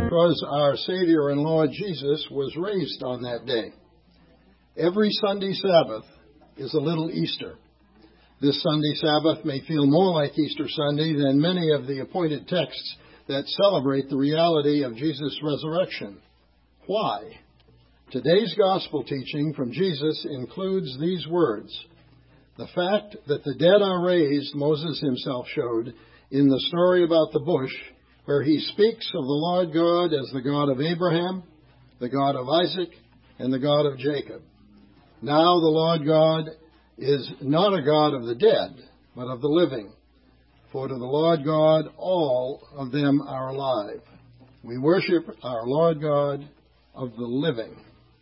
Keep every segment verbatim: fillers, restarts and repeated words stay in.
because our Savior and Lord Jesus was raised on that day. Every Sunday Sabbath is a little Easter. This Sunday Sabbath may feel more like Easter Sunday than many of the appointed texts that celebrate the reality of Jesus' resurrection. Why? Today's gospel teaching from Jesus includes these words. The fact that the dead are raised, Moses himself showed in the story about the bush, where he speaks of the Lord God as the God of Abraham, the God of Isaac, and the God of Jacob. Now the Lord God is not a God of the dead, but of the living. For to the Lord God all of them are alive. We worship our Lord God of the living.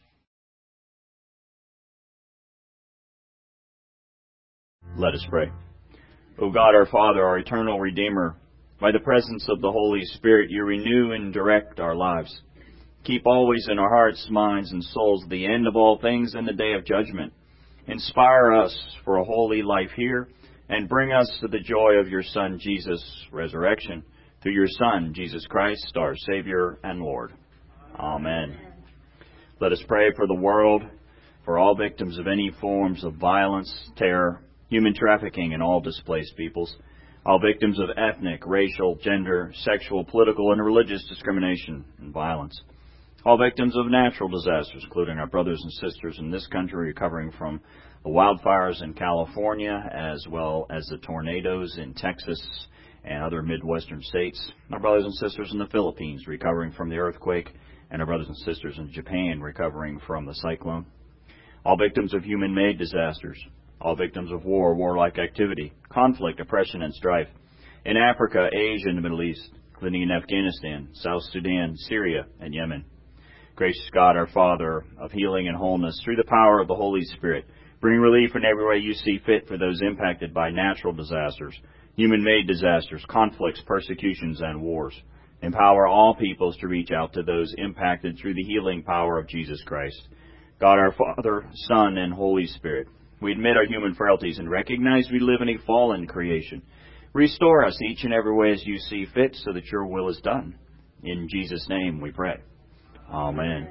Let us pray. O God, our Father, our eternal Redeemer, by the presence of the Holy Spirit, you renew and direct our lives. Keep always in our hearts, minds, and souls the end of all things in the day of judgment. Inspire us for a holy life here, and bring us to the joy of your Son, Jesus' resurrection, through your Son, Jesus Christ, our Savior and Lord. Amen. Let us pray for the world, for all victims of any forms of violence, terror, human trafficking, and all displaced peoples, all victims of ethnic, racial, gender, sexual, political, and religious discrimination and violence, all victims of natural disasters, including our brothers and sisters in this country recovering from the wildfires in California, as well as the tornadoes in Texas and other Midwestern states, our brothers and sisters in the Philippines recovering from the earthquake, and our brothers and sisters in Japan recovering from the cyclone, all victims of human-made disasters, all victims of war, warlike activity, conflict, oppression, and strife in Africa, Asia, and the Middle East, including in Afghanistan, South Sudan, Syria, and Yemen. Gracious God, our Father, of healing and wholeness, through the power of the Holy Spirit, bring relief in every way you see fit for those impacted by natural disasters, human-made disasters, conflicts, persecutions, and wars. Empower all peoples to reach out to those impacted through the healing power of Jesus Christ. God, our Father, Son, and Holy Spirit, we admit our human frailties and recognize we live in a fallen creation. Restore us each and every way as you see fit so that your will is done. In Jesus' name we pray. Amen.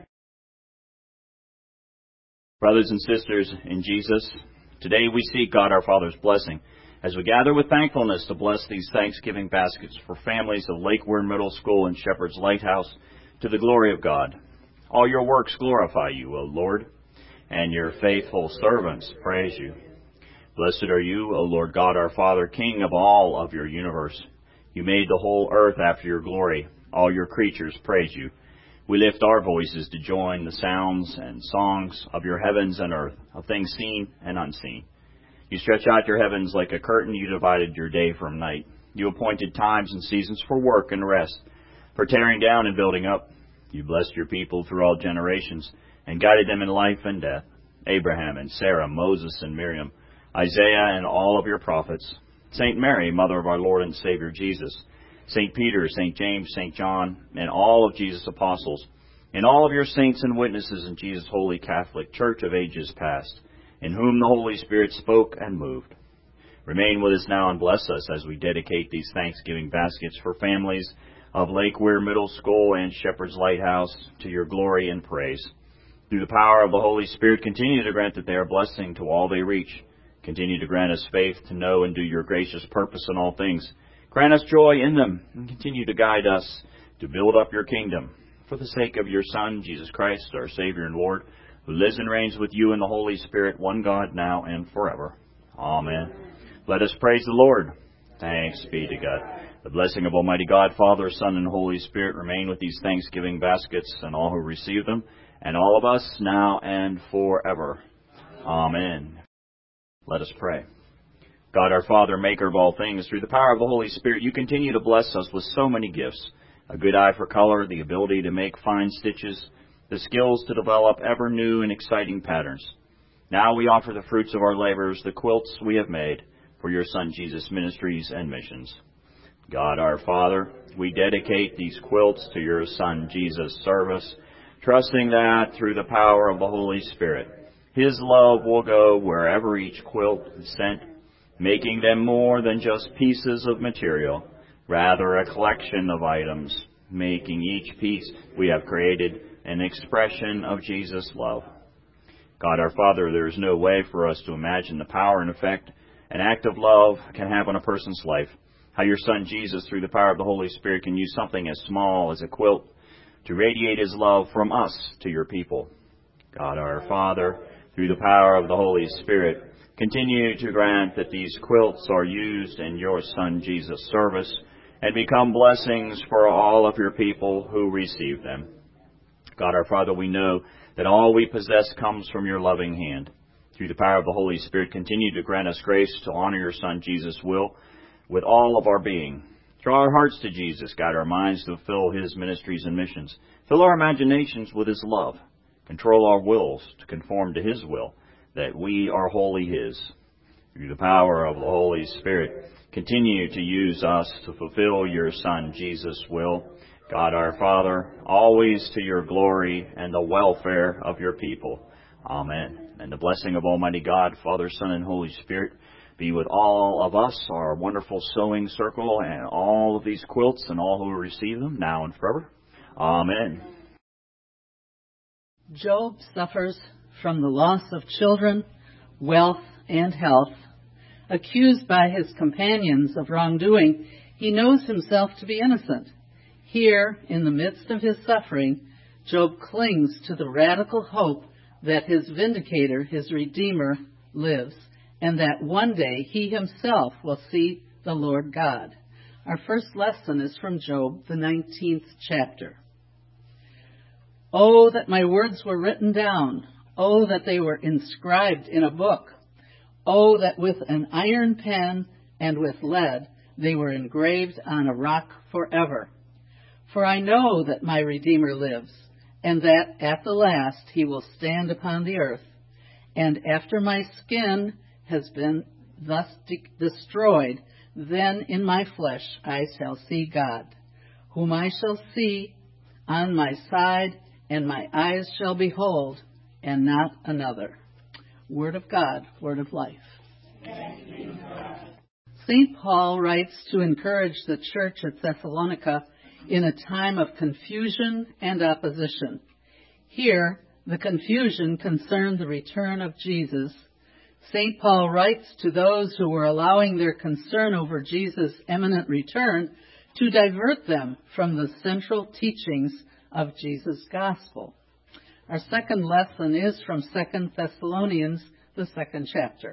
Brothers and sisters in Jesus, today we seek God our Father's blessing as we gather with thankfulness to bless these Thanksgiving baskets for families of Lake Weir Middle School and Shepherd's Lighthouse to the glory of God. All your works glorify you, O Lord, and your faithful servants praise you. Blessed are you, O Lord God our Father, King of all of your universe. You made the whole earth after your glory. All your creatures praise you. We lift our voices to join the sounds and songs of your heavens and earth, of things seen and unseen. You stretch out your heavens like a curtain. You divided your day from night. You appointed times and seasons for work and rest, for tearing down and building up. You blessed your people through all generations and guided them in life and death. Abraham and Sarah, Moses and Miriam, Isaiah and all of your prophets, Saint Mary, mother of our Lord and Savior Jesus, Saint Peter, Saint James, Saint John, and all of Jesus' apostles, and all of your saints and witnesses in Jesus' holy Catholic Church of ages past, in whom the Holy Spirit spoke and moved. Remain with us now and bless us as we dedicate these Thanksgiving baskets for families of Lake Weir Middle School and Shepherd's Lighthouse to your glory and praise. Through the power of the Holy Spirit, continue to grant that they are a blessing to all they reach. Continue to grant us faith to know and do your gracious purpose in all things. Grant us joy in them, and continue to guide us to build up your kingdom. For the sake of your Son, Jesus Christ, our Savior and Lord, who lives and reigns with you in the Holy Spirit, one God, now and forever. Amen. Let us praise the Lord. Thanks be to God. The blessing of Almighty God, Father, Son, and Holy Spirit remain with these Thanksgiving baskets and all who receive them, and all of us now and forever. Amen. Let us pray. God, our Father, maker of all things, through the power of the Holy Spirit, you continue to bless us with so many gifts. A good eye for color, the ability to make fine stitches, the skills to develop ever new and exciting patterns. Now we offer the fruits of our labors, the quilts we have made, for your Son Jesus' ministries and missions. God, our Father, we dedicate these quilts to your Son Jesus' service, trusting that through the power of the Holy Spirit, his love will go wherever each quilt is sent, making them more than just pieces of material, rather a collection of items making each piece we have created an expression of Jesus' love. God our Father, there is no way for us to imagine the power and effect an act of love can have on a person's life. How your Son Jesus, through the power of the Holy Spirit, can use something as small as a quilt to radiate His love from us to your people. God our Father, through the power of the Holy Spirit, continue to grant that these quilts are used in your Son Jesus' service and become blessings for all of your people who receive them. God our Father, we know that all we possess comes from your loving hand. Through the power of the Holy Spirit, continue to grant us grace to honor your Son Jesus' will with all of our being. Draw our hearts to Jesus, guide our minds to fulfill His ministries and missions. Fill our imaginations with His love. Control our wills to conform to His will, that we are wholly His. Through the power of the Holy Spirit, continue to use us to fulfill your Son Jesus' will. God our Father, always to your glory and the welfare of your people. Amen. And the blessing of Almighty God, Father, Son, and Holy Spirit be with all of us, our wonderful sewing circle, and all of these quilts and all who receive them, now and forever. Amen. Job suffers from the loss of children, wealth, and health. Accused by his companions of wrongdoing, he knows himself to be innocent. Here, in the midst of his suffering, Job clings to the radical hope that his vindicator, his Redeemer, lives, and that one day he himself will see the Lord God. Our first lesson is from Job, the nineteenth chapter. Oh, that my words were written down. Oh, that they were inscribed in a book. Oh, that with an iron pen and with lead they were engraved on a rock forever. For I know that my Redeemer lives, and that at the last he will stand upon the earth. And after my skin has been thus de- destroyed, then in my flesh I shall see God, whom I shall see on my side, and my eyes shall behold, and not another. Word of God, word of life. Saint Paul writes to encourage the church at Thessalonica in a time of confusion and opposition. Here, the confusion concerned the return of Jesus. Saint Paul writes to those who were allowing their concern over Jesus' imminent return to divert them from the central teachings of Jesus' gospel. Our second lesson is from Second Thessalonians, the second chapter.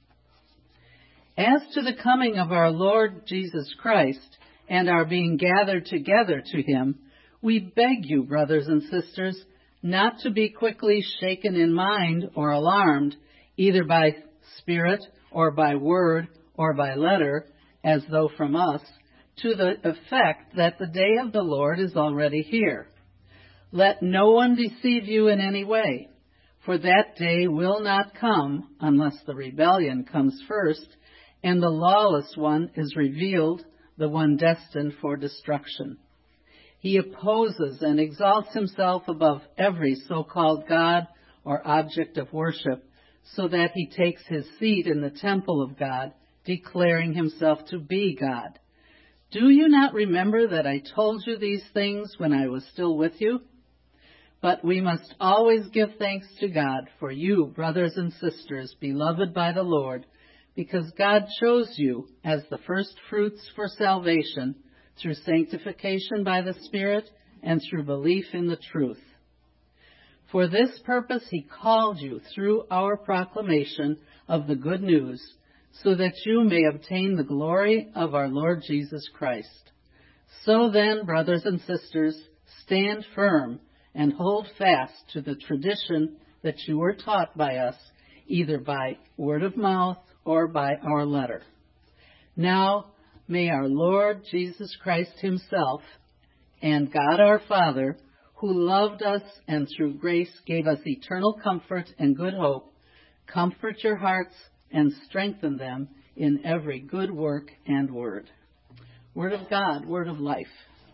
As to the coming of our Lord Jesus Christ and our being gathered together to him, we beg you, brothers and sisters, not to be quickly shaken in mind or alarmed, either by spirit or by word or by letter, as though from us, to the effect that the day of the Lord is already here. Let no one deceive you in any way, for that day will not come unless the rebellion comes first, and the lawless one is revealed, the one destined for destruction. He opposes and exalts himself above every so-called God or object of worship, so that he takes his seat in the temple of God, declaring himself to be God. Do you not remember that I told you these things when I was still with you? But we must always give thanks to God for you, brothers and sisters, beloved by the Lord, because God chose you as the first fruits for salvation through sanctification by the Spirit and through belief in the truth. For this purpose he called you through our proclamation of the good news, so that you may obtain the glory of our Lord Jesus Christ. So then, brothers and sisters, stand firm and hold fast to the tradition that you were taught by us, either by word of mouth or by our letter. Now, may our Lord Jesus Christ himself and God our Father, who loved us and through grace gave us eternal comfort and good hope, comfort your hearts and strengthen them in every good work and word. Word of God, word of life.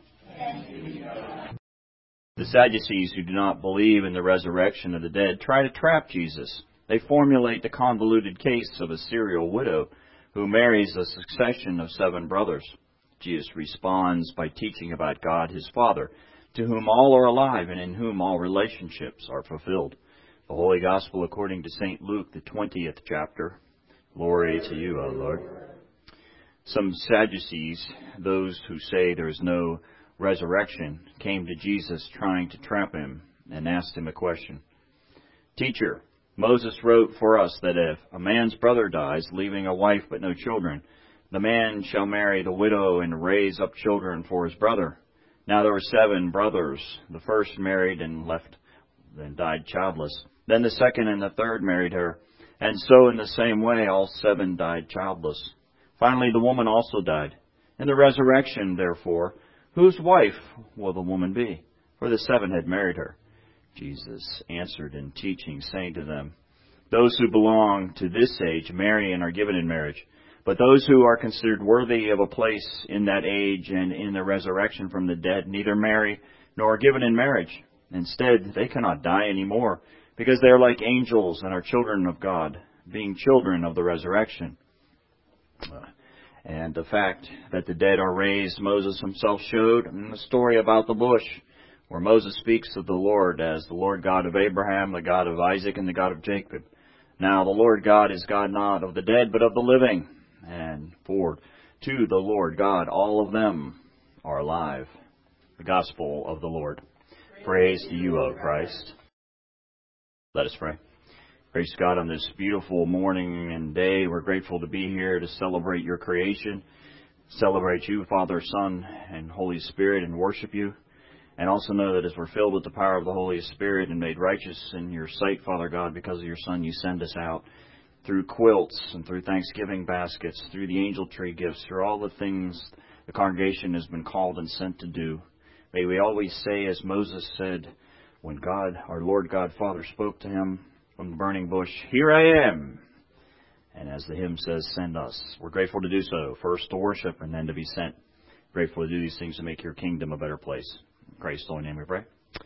The Sadducees, who do not believe in the resurrection of the dead, try to trap Jesus. They formulate the convoluted case of a serial widow who marries a succession of seven brothers. Jesus responds by teaching about God, his Father, to whom all are alive and in whom all relationships are fulfilled. The Holy Gospel according to Saint Luke, the twentieth chapter. Glory to you, O Lord. Some Sadducees, those who say there is no resurrection, came to Jesus trying to trap him and asked him a question. Teacher, Moses wrote for us that if a man's brother dies, leaving a wife but no children, the man shall marry the widow and raise up children for his brother. Now there were seven brothers. The first married and left, then died childless. Then the second and the third married her. And so in the same way all seven died childless. Finally the woman also died. In the resurrection, therefore, whose wife will the woman be? For the seven had married her. Jesus answered in teaching, saying to them, those who belong to this age marry and are given in marriage. But those who are considered worthy of a place in that age and in the resurrection from the dead neither marry nor are given in marriage. Instead, they cannot die any more, because they are like angels and are children of God, being children of the resurrection. And the fact that the dead are raised, Moses himself showed in the story about the bush, where Moses speaks of the Lord as the Lord God of Abraham, the God of Isaac, and the God of Jacob. Now the Lord God is God not of the dead, but of the living. And for to the Lord God all of them are alive. The Gospel of the Lord. Praise to you, O Christ. Let us pray. Praise God on this beautiful morning and day. We're grateful to be here to celebrate your creation, celebrate you, Father, Son, and Holy Spirit, and worship you. And also know that as we're filled with the power of the Holy Spirit and made righteous in your sight, Father God, because of your Son, you send us out through quilts and through Thanksgiving baskets, through the angel tree gifts, through all the things the congregation has been called and sent to do. May we always say, as Moses said, when God, our Lord God Father, spoke to him from the burning bush, here I am. And as the hymn says, send us. We're grateful to do so, first to worship and then to be sent. Grateful to do these things to make your kingdom a better place. In Christ's holy name we pray.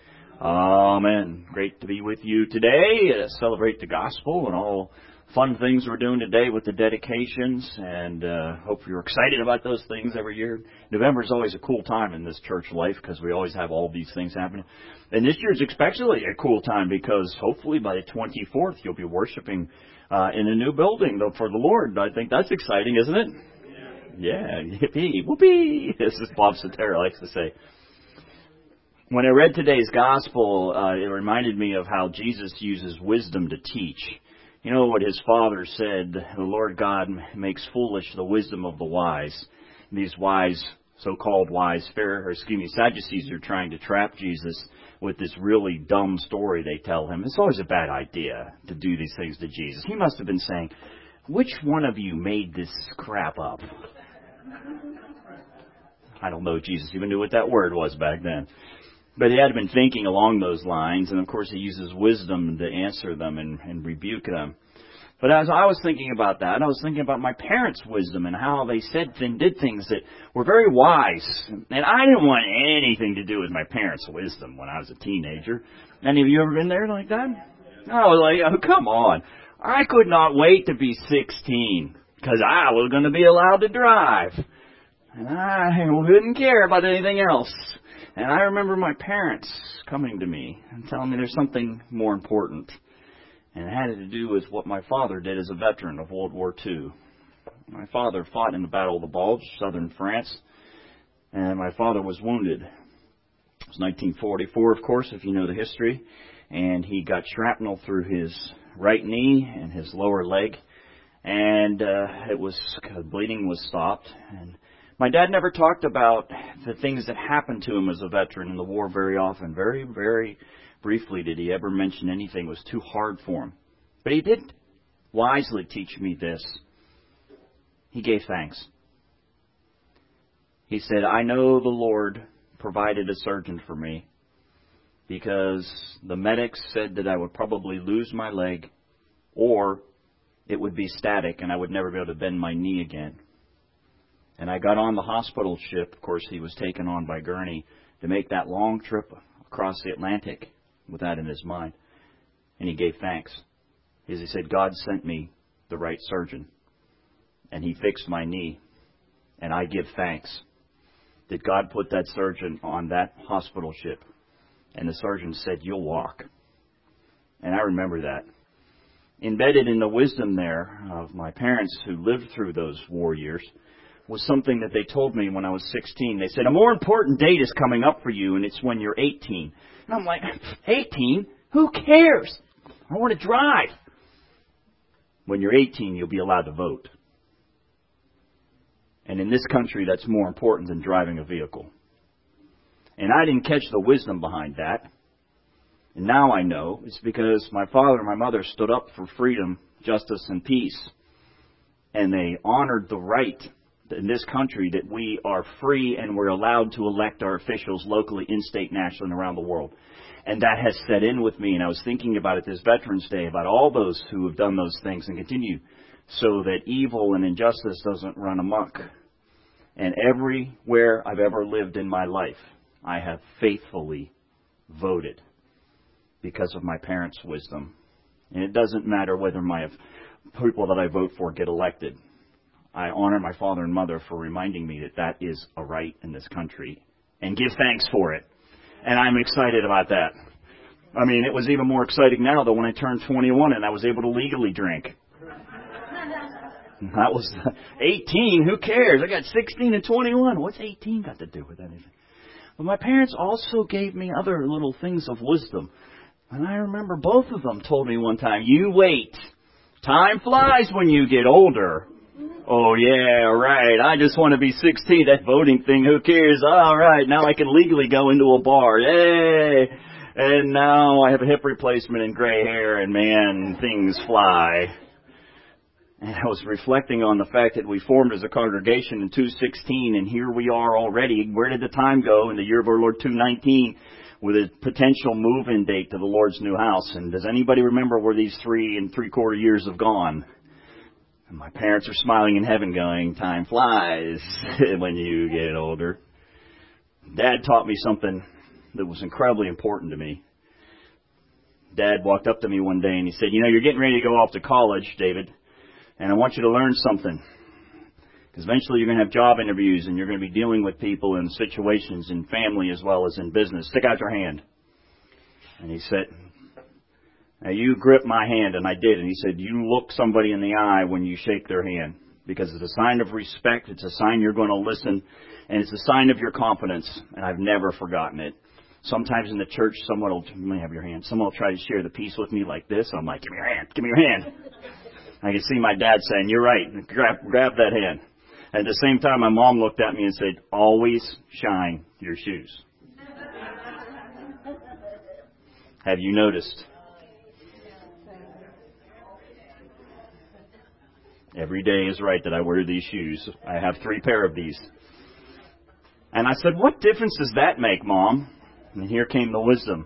Amen. Great to be with you today. Uh, celebrate the gospel and all fun things we're doing today with the dedications, and uh, hope you're excited about those things every year. November is always a cool time in this church life because we always have all these things happening. And this year's especially a cool time because hopefully by the twenty-fourth you'll be worshiping uh, in a new building for the Lord. I think that's exciting, isn't it? Yeah, yeah, yippee, whoopee, as Bob Cetera likes to say. When I read today's gospel, uh, it reminded me of how Jesus uses wisdom to teach. You know what his Father said, the Lord God makes foolish the wisdom of the wise. These wise, so-called wise, fair, or excuse me, Sadducees are trying to trap Jesus with this really dumb story they tell him. It's always a bad idea to do these things to Jesus. He must have been saying, which one of you made this crap up? I don't know if Jesus even knew what that word was back then. But he had been thinking along those lines, and of course he uses wisdom to answer them and, and rebuke them. But as I was thinking about that, I was thinking about my parents' wisdom and how they said and did things that were very wise. And I didn't want anything to do with my parents' wisdom when I was a teenager. Any of you ever been there like that? I was like, oh, come on. I could not wait to be sixteen because I was going to be allowed to drive. And I wouldn't care about anything else. And I remember my parents coming to me and telling me there's something more important. And it had to do with what my father did as a veteran of World War Two. My father fought in the Battle of the Bulge, southern France. And my father was wounded. It was nineteen forty-four, of course, if you know the history. And he got shrapnel through his right knee and his lower leg. And uh, it was, the bleeding was stopped. And my dad never talked about the things that happened to him as a veteran in the war very often. Very, very briefly did he ever mention anything was too hard for him. But he did wisely teach me this. He gave thanks. He said, I know the Lord provided a surgeon for me because the medics said that I would probably lose my leg or it would be static and I would never be able to bend my knee again. And I got on the hospital ship. Of course, he was taken on by Gurney to make that long trip across the Atlantic with that in his mind. And he gave thanks. As he said, God sent me the right surgeon. And he fixed my knee. And I give thanks that God put that surgeon on that hospital ship. And the surgeon said, "You'll walk." And I remember that. Embedded in the wisdom there of my parents who lived through those war years was something that they told me when I was sixteen. They said, "A more important date is coming up for you, and it's when you're eighteen. And I'm like, eighteen? Who cares? I want to drive. When you're eighteen, you'll be allowed to vote. And in this country, that's more important than driving a vehicle." And I didn't catch the wisdom behind that. And now I know it's because my father and my mother stood up for freedom, justice, and peace. And they honored the right in this country that we are free and we're allowed to elect our officials locally, in state, nationally, and around the world. And that has set in with me. And I was thinking about it this Veterans Day, about all those who have done those things and continue, so that evil and injustice doesn't run amok. And everywhere I've ever lived in my life, I have faithfully voted because of my parents' wisdom. And it doesn't matter whether my people that I vote for get elected. I honor my father and mother for reminding me that that is a right in this country, and give thanks for it. And I'm excited about that. I mean, it was even more exciting now than when I turned twenty-one and I was able to legally drink. That was eighteen. Who cares? I got sixteen and twenty-one. What's eighteen got to do with anything? But my parents also gave me other little things of wisdom. And I remember both of them told me one time, "You wait. Time flies when you get older." Oh, yeah, right. I just want to be sixteen. That voting thing, who cares? All right, now I can legally go into a bar. Yay! And now I have a hip replacement and gray hair, and man, things fly. And I was reflecting on the fact that we formed as a congregation in two sixteen, and here we are already. Where did the time go in the year of our Lord two nineteen with a potential move-in date to the Lord's new house? And does anybody remember where these three and three-quarter years have gone? And my parents are smiling in heaven going, "Time flies when you get older." Dad taught me something that was incredibly important to me. Dad walked up to me one day and he said, "You know, you're getting ready to go off to college, David. And I want you to learn something. Because eventually you're going to have job interviews and you're going to be dealing with people in situations in family as well as in business. Stick out your hand." And he said, "Now you grip my hand." And I did. And he said, "You look somebody in the eye when you shake their hand. Because it's a sign of respect. It's a sign you're going to listen. And it's a sign of your confidence." And I've never forgotten it. Sometimes in the church, someone will, "Let me have your hand." Someone will try to share the peace with me like this. I'm like, "Give me your hand. Give me your hand." I could see my dad saying, "You're right. Grab, grab that hand." At the same time, my mom looked at me and said, "Always shine your shoes." Have you noticed? Every day is right that I wear these shoes. I have three pair of these. And I said, "What difference does that make, Mom?" And here came the wisdom.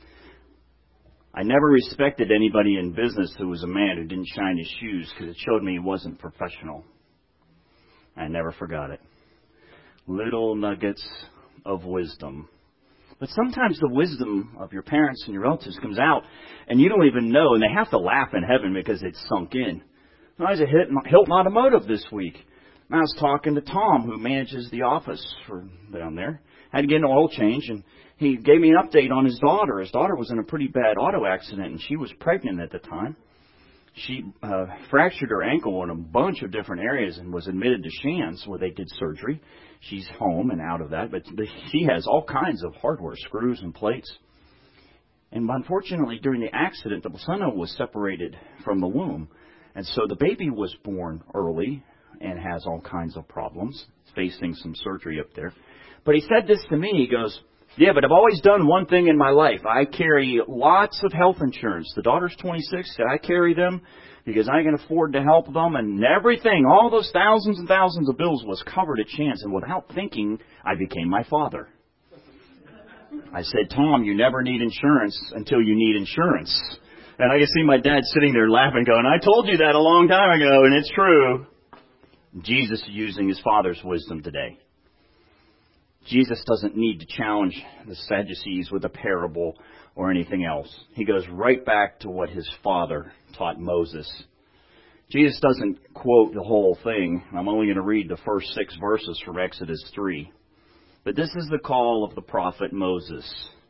I never respected anybody in business who was a man who didn't shine his shoes, because it showed me he wasn't professional. I never forgot it. Little nuggets of wisdom. But sometimes the wisdom of your parents and your relatives comes out, and you don't even know, and they have to laugh in heaven because it's sunk in. I was at Hilton Automotive this week, and I was talking to Tom, who manages the office for down there. I had to get an oil change, and he gave me an update on his daughter. His daughter was in a pretty bad auto accident, and she was pregnant at the time. She uh, fractured her ankle in a bunch of different areas and was admitted to Shands, where they did surgery. She's home and out of that, but she has all kinds of hardware, screws and plates. And unfortunately, during the accident, the placenta was separated from the womb. And so the baby was born early and has all kinds of problems, facing some surgery up there. But he said this to me. He goes, "Yeah, but I've always done one thing in my life. I carry lots of health insurance. The daughter's twenty-six. I carry them because I can afford to help them. And everything, all those thousands and thousands of bills was covered at Chance. And without thinking, I became my father." I said, "Tom, you never need insurance until you need insurance." And I can see my dad sitting there laughing, going, "I told you that a long time ago, and it's true." Jesus is using his Father's wisdom today. Jesus doesn't need to challenge the Sadducees with a parable or anything else. He goes right back to what his Father taught Moses. Jesus doesn't quote the whole thing. I'm only going to read the first six verses from Exodus three. But this is the call of the prophet Moses.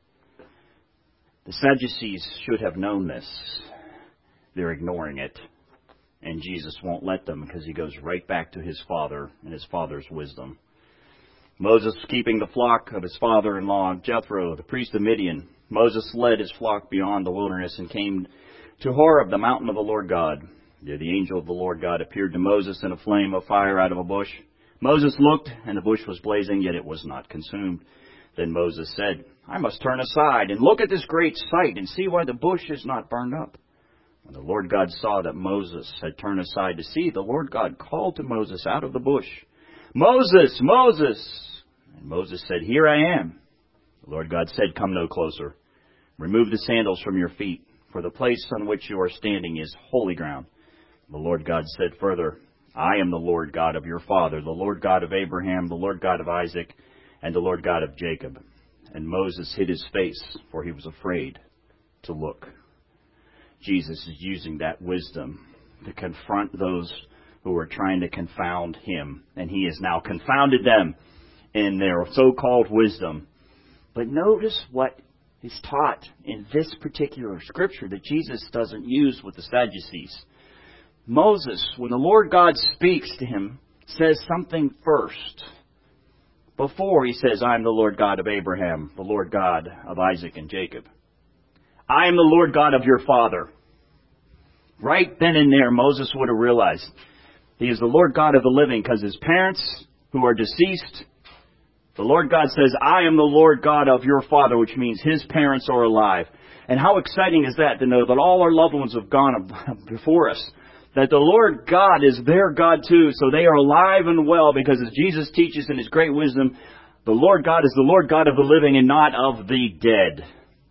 The Sadducees should have known this. They're ignoring it. And Jesus won't let them because he goes right back to his father and his father's wisdom. Moses keeping the flock of his father-in-law, Jethro, the priest of Midian. Moses led his flock beyond the wilderness and came to Horeb, the mountain of the Lord God. There the angel of the Lord God appeared to Moses in a flame of fire out of a bush. Moses looked, and the bush was blazing, yet it was not consumed. Then Moses said, I must turn aside and look at this great sight and see why the bush is not burned up. When the Lord God saw that Moses had turned aside to see, the Lord God called to Moses out of the bush, Moses, Moses! And Moses said, Here I am. The Lord God said, Come no closer. Remove the sandals from your feet, for the place on which you are standing is holy ground. The Lord God said further, I am the Lord God of your father, the Lord God of Abraham, the Lord God of Isaac, and the Lord God of Jacob. And Moses hid his face, for he was afraid to look. Jesus is using that wisdom to confront those who are trying to confound him. And he has now confounded them in their so-called wisdom. But notice what is taught in this particular scripture that Jesus doesn't use with the Sadducees. Moses, when the Lord God speaks to him, says something first. Before he says, I am the Lord God of Abraham, the Lord God of Isaac and Jacob. I am the Lord God of your father. Right then and there, Moses would have realized he is the Lord God of the living because his parents who are deceased, the Lord God says, I am the Lord God of your father, which means his parents are alive. And how exciting is that to know that all our loved ones have gone before us. That the Lord God is their God too, so they are alive and well, because as Jesus teaches in his great wisdom, the Lord God is the Lord God of the living and not of the dead.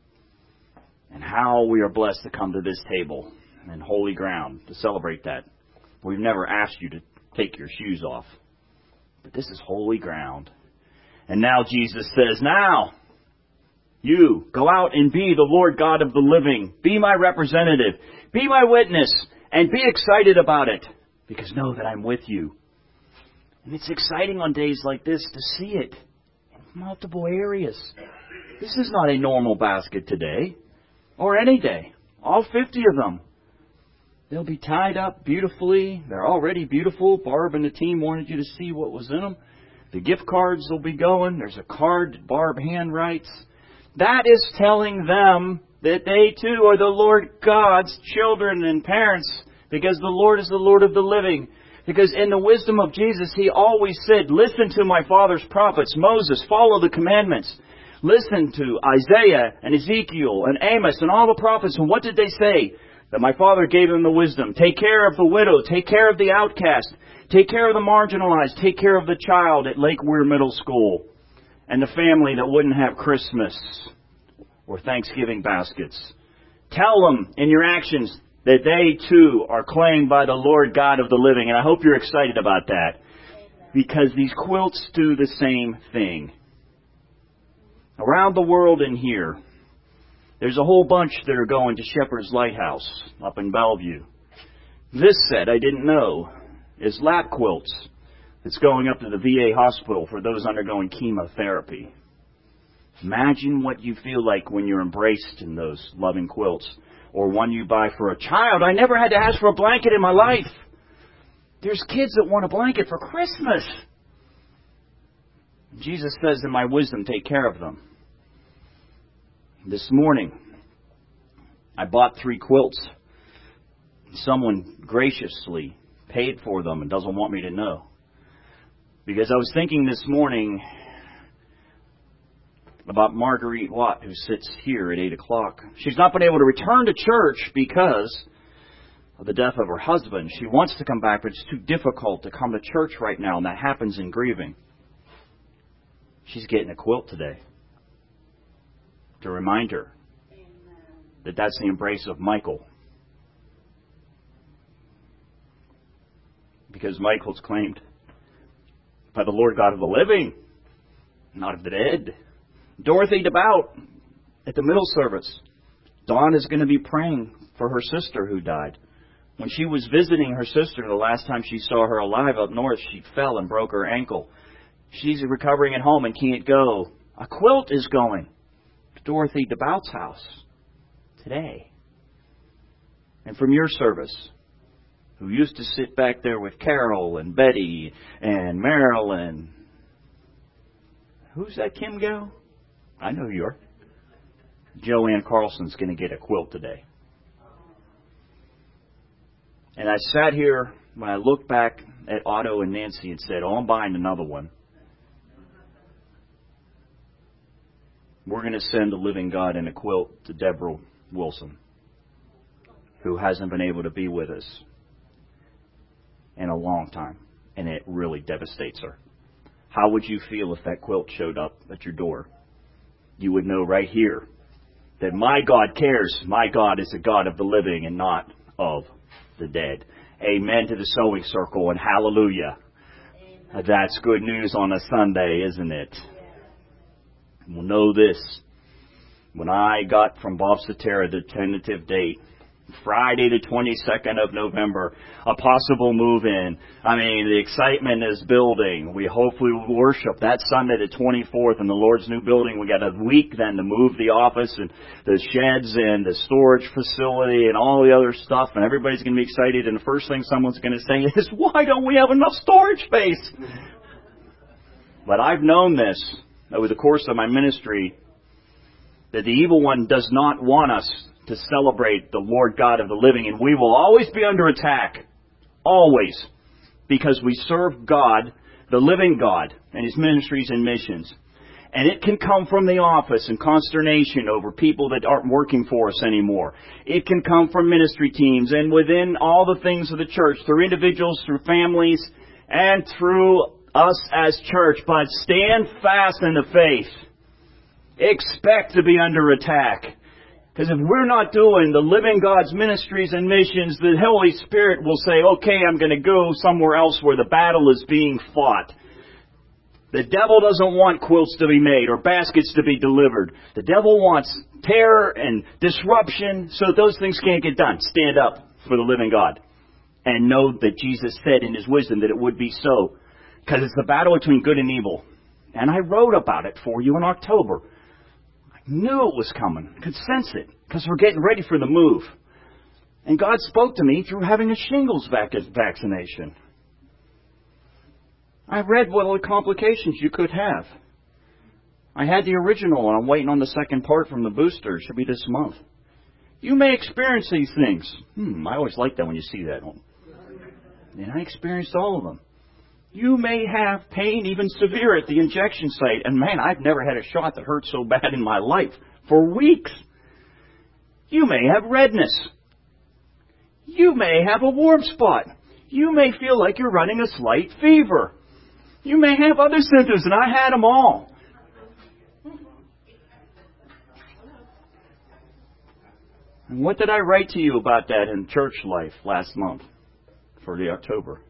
And how we are blessed to come to this table and holy ground to celebrate that. We've never asked you to take your shoes off, but this is holy ground. And now Jesus says, now, you go out and be the Lord God of the living. Be my representative. Be my witness. And be excited about it, because know that I'm with you. And it's exciting on days like this to see it in multiple areas. This is not a normal basket today, or any day. All fifty of them. They'll be tied up beautifully. They're already beautiful. Barb and the team wanted you to see what was in them. The gift cards will be going. There's a card that Barb handwrites. That is telling them that they too are the Lord God's children and parents, because the Lord is the Lord of the living. Because in the wisdom of Jesus, he always said, listen to my father's prophets. Moses, follow the commandments. Listen to Isaiah and Ezekiel and Amos and all the prophets. And what did they say? That my father gave them the wisdom. Take care of the widow. Take care of the outcast. Take care of the marginalized. Take care of the child at Lake Weir Middle School. And the family that wouldn't have Christmas or Thanksgiving baskets. Tell them in your actions that they too are claimed by the Lord God of the living. And I hope you're excited about that, because these quilts do the same thing. Around the world and here, there's a whole bunch that are going to Shepherd's Lighthouse up in Bellevue. This set, I didn't know, is lap quilts. It's going up to the V A hospital for those undergoing chemotherapy. Imagine what you feel like when you're embraced in those loving quilts. Or one you buy for a child. I never had to ask for a blanket in my life. There's kids that want a blanket for Christmas. Jesus says, in my wisdom, take care of them. This morning, I bought three quilts. Someone graciously paid for them and doesn't want me to know. Because I was thinking this morning about Marguerite Watt, who sits here at eight o'clock. She's not been able to return to church because of the death of her husband. She wants to come back, but it's too difficult to come to church right now, and that happens in grieving. She's getting a quilt today to remind her that that's the embrace of Michael. Because Michael's claimed by the Lord God of the living, not of the dead. Dorothy DeBout at the middle service. Dawn is going to be praying for her sister who died. When she was visiting her sister the last time she saw her alive up north, she fell and broke her ankle. She's recovering at home and can't go. A quilt is going to Dorothy DeBout's house today. And from your service, who used to sit back there with Carol and Betty and Marilyn. Who's that Kim gal? I know who you are. Joanne Carlson's going to get a quilt today. And I sat here when I looked back at Otto and Nancy and said, oh, I'm buying another one. We're going to send the living God in a quilt to Deborah Wilson, who hasn't been able to be with us in a long time. And it really devastates her. How would you feel if that quilt showed up at your door? You would know right here that my God cares. My God is a God of the living and not of the dead. Amen to the sewing circle and hallelujah. Amen. That's good news on a Sunday, isn't it? Well, know this. When I got from Bob Cetera the tentative date, Friday the twenty-second of November, a possible move-in. I mean, the excitement is building. We hopefully will worship that Sunday the twenty-fourth in the Lord's new building. We got a week then to move the office and the sheds and the storage facility and all the other stuff, and everybody's going to be excited. And the first thing someone's going to say is, why don't we have enough storage space? But I've known this over the course of my ministry, that the evil one does not want us to celebrate the Lord God of the living, and we will always be under attack. Always. Because we serve God, the living God, and His ministries and missions. And it can come from the office and consternation over people that aren't working for us anymore. It can come from ministry teams and within all the things of the church, through individuals, through families, and through us as church. But stand fast in the faith. Expect to be under attack. Because if we're not doing the living God's ministries and missions, the Holy Spirit will say, okay, I'm going to go somewhere else where the battle is being fought. The devil doesn't want quilts to be made or baskets to be delivered. The devil wants terror and disruption so those things can't get done. Stand up for the living God. And know that Jesus said in His wisdom that it would be so. Because it's the battle between good and evil. And I wrote about it for you in October. Knew it was coming. Could sense it. Because we're getting ready for the move. And God spoke to me through having a shingles vac- vaccination. I read what all the complications you could have. I had the original and I'm waiting on the second part from the booster. It should be this month. You may experience these things. Hmm, I always like that when you see that. And I experienced all of them. You may have pain, even severe, at the injection site. And man, I've never had a shot that hurt so bad in my life. For weeks. You may have redness. You may have a warm spot. You may feel like you're running a slight fever. You may have other symptoms, and I had them all. And what did I write to you about that in church life last month for the October?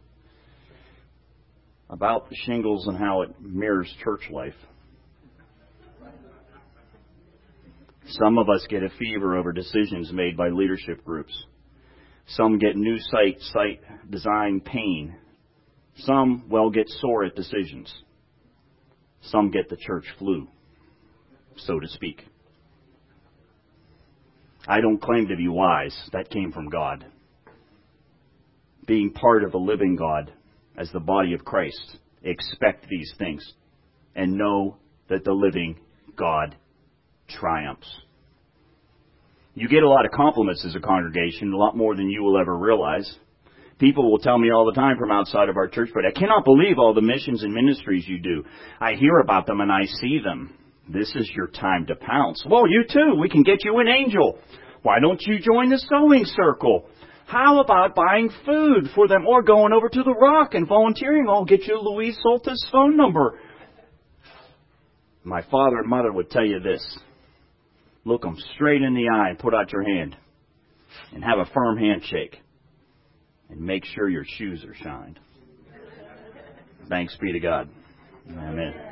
About the shingles and how it mirrors church life. Some of us get a fever over decisions made by leadership groups. Some get new site, site design pain. Some, well, get sore at decisions. Some get the church flu, so to speak. I don't claim to be wise. That came from God. Being part of the living God as the body of Christ, expect these things and know that the living God triumphs. You get a lot of compliments as a congregation, a lot more than you will ever realize. People will tell me all the time from outside of our church, but I cannot believe all the missions and ministries you do. I hear about them and I see them. This is your time to pounce. Well, you too. We can get you an angel. Why don't you join the sewing circle? How about buying food for them or going over to the Rock and volunteering? I'll get you Louise Soltis' phone number. My father and mother would tell you this. Look them straight in the eye and put out your hand. And have a firm handshake. And make sure your shoes are shined. Thanks be to God. Amen.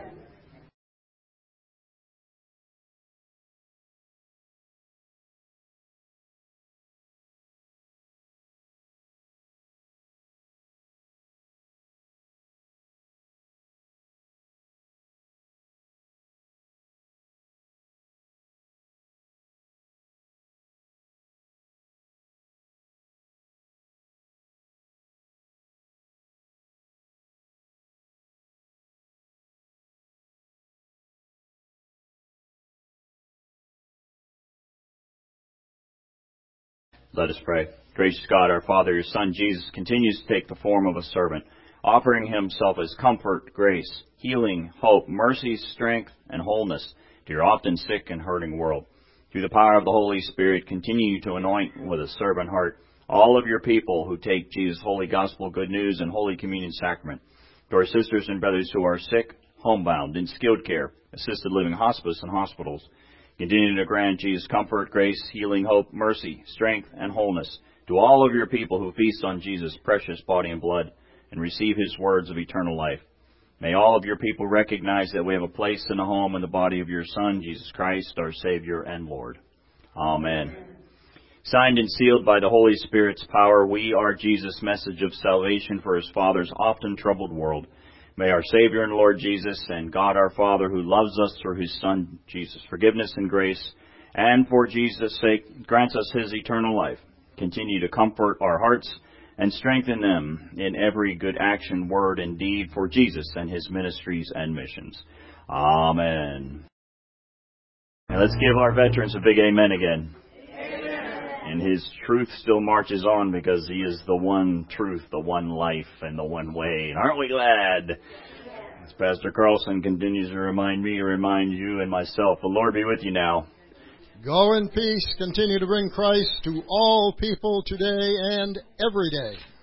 Let us pray. Gracious God, our Father, your Son, Jesus, continues to take the form of a servant, offering himself as comfort, grace, healing, hope, mercy, strength, and wholeness to your often sick and hurting world. Through the power of the Holy Spirit, continue to anoint with a servant heart all of your people who take Jesus' holy gospel, good news, and Holy Communion sacrament. To our sisters and brothers who are sick, homebound, in skilled care, assisted living, hospice, and hospitals, continue to grant Jesus comfort, grace, healing, hope, mercy, strength, and wholeness to all of your people who feast on Jesus' precious body and blood and receive his words of eternal life. May all of your people recognize that we have a place and a home in the body of your Son, Jesus Christ, our Savior and Lord. Amen. Signed and sealed by the Holy Spirit's power, we are Jesus' message of salvation for his Father's often troubled world. May our Savior and Lord Jesus and God our Father, who loves us through his Son, Jesus, forgiveness and grace, and for Jesus' sake grants us his eternal life, continue to comfort our hearts and strengthen them in every good action, word, and deed for Jesus and his ministries and missions. Amen. And let's give our veterans a big amen again. Amen. And his truth still marches on because he is the one truth, the one life, and the one way. And aren't we glad? As Pastor Carlson continues to remind me, remind you and myself, the Lord be with you now. Go in peace. Continue to bring Christ to all people today and every day.